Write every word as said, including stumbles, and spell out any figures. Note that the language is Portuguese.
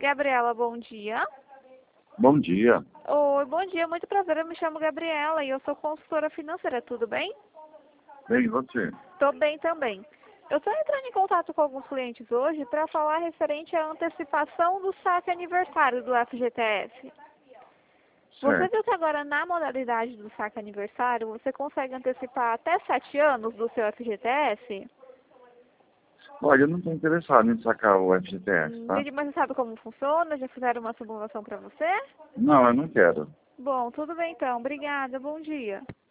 Gabriela, bom dia. Bom dia. Oi, bom dia, muito prazer, eu me chamo Gabriela e eu sou consultora financeira, tudo bem? Bem, e você? Tô bem também. Eu estou entrando em contato com alguns clientes hoje para falar referente à antecipação do saque aniversário do F G T S. Você Certo. viu que agora na modalidade do saque aniversário você consegue antecipar até sete anos do seu F G T S? Olha, eu não estou interessado em sacar o F G T S, tá? Entendi, mas você sabe como funciona? Já fizeram uma simulação para você? Não, eu não quero. Bom, tudo bem então. Obrigada, bom dia.